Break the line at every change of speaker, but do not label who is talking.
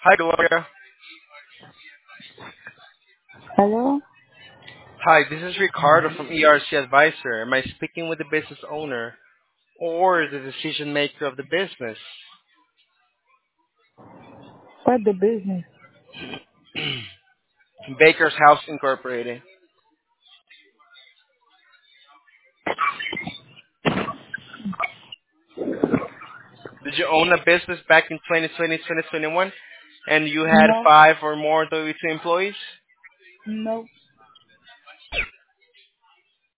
Hi, Gloria.
Hello?
Hi, this is Ricardo from ERC Advisor. Am I speaking with the business owner or the decision maker of the business?
What the business?
Baker's House Incorporated. Did you own a business back in 2020, 2021, and you had
No,
5 or more W-2 employees?
no.